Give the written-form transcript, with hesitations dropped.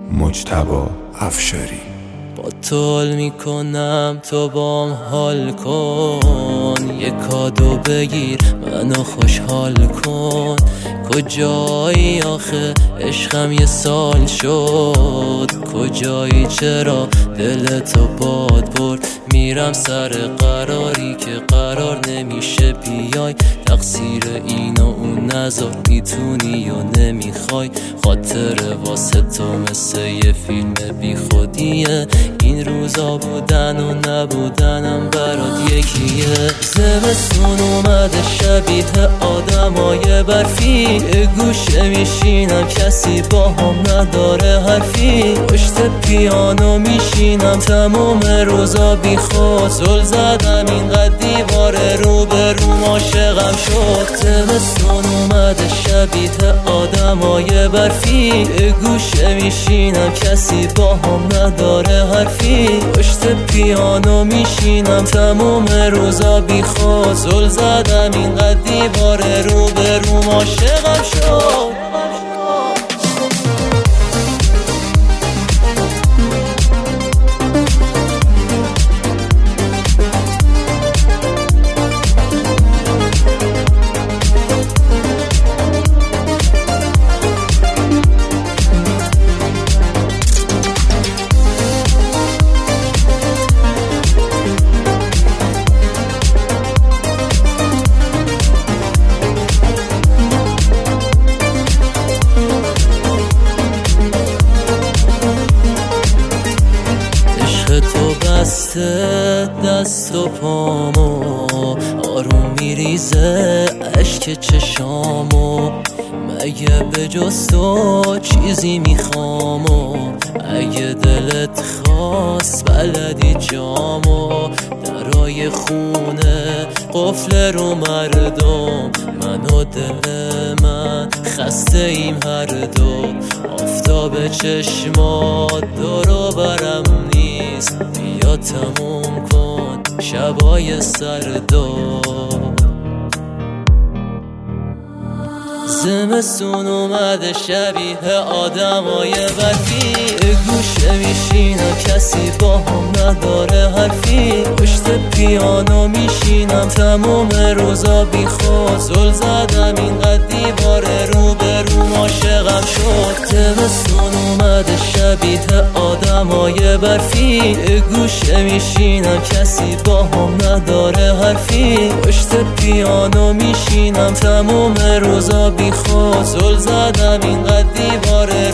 مجتبی افشاری. با تو میکنم تو بام حال کن، یه کادو بگیر منو خوشحال کن. کجایی آخه عشقم یه سال شد، کجایی چرا دلتو باد برد؟ میرم سر قراری که قرار نمیشه بیای، تقصیر این و اون نذار، میتونی یا نمیخوای. خاطر واسه تو مثل یه فیلم بی خودیه، این روزا بودن و نبودنم برات یکیه. زمستون اومده شبیه آدمای برفی، گوشه میشینم کسی با هم نداره حرفی، پشت پیانو میشینم تموم روزا بی خود. زل زدم اینقدر دیواره رو به روم عاشقم شد. زمستون اومده شبیه آدمای برفی، گوشه میشینم کسی با هم نداره حرفی، پشت پیانو میشینم تموم روزا بی خود. زل زدم اینقدر دیواره رو به روم عاشقم شد. تو بسته دست و پامو، آروم میریزه اشک چشامو. مگه به جز تو چیزی میخوامو؟ اگه دلت خواست بلدی جامو. درای خونه قفل رو مردم، من و دل من خسته ایم هر دو. آفتاب چشمات دور برم نیست، بیا تموم کن شبای سردو. زمستون اومده شبیه آدمای برفی، گوشه میشینم کسی با هم نداره حرفی، پشت پیانو میشینم تموم روزا بی خود. زل زدم اینقدر دیواره رو به روم عاشقم شد. زمستون اومده شبیه آدمای برفی، گوشه میشینم کسی با هم نداره حرفی، پشت پیانو میشینم تموم روزا بی خود. زل زدم اینقدر دیواره